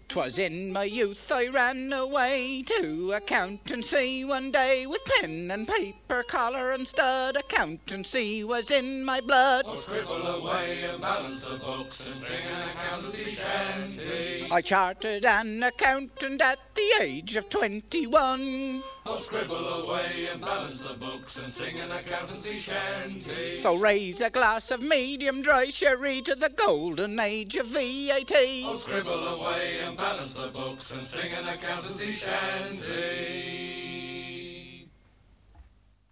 'Twas in my youth I ran away to accountancy one day, with pen and paper, collar and stud. Accountancy was in my blood. Oh, scribble away and balance the books and sing an accountancy shanty. I chartered an accountant at the age of 21. Oh, scribble away and balance the books and sing an accountancy shanty. So raise a glass of medium dry sherry to the golden age of VAT. Oh, scribble away and balance the books and sing an accountancy shanty.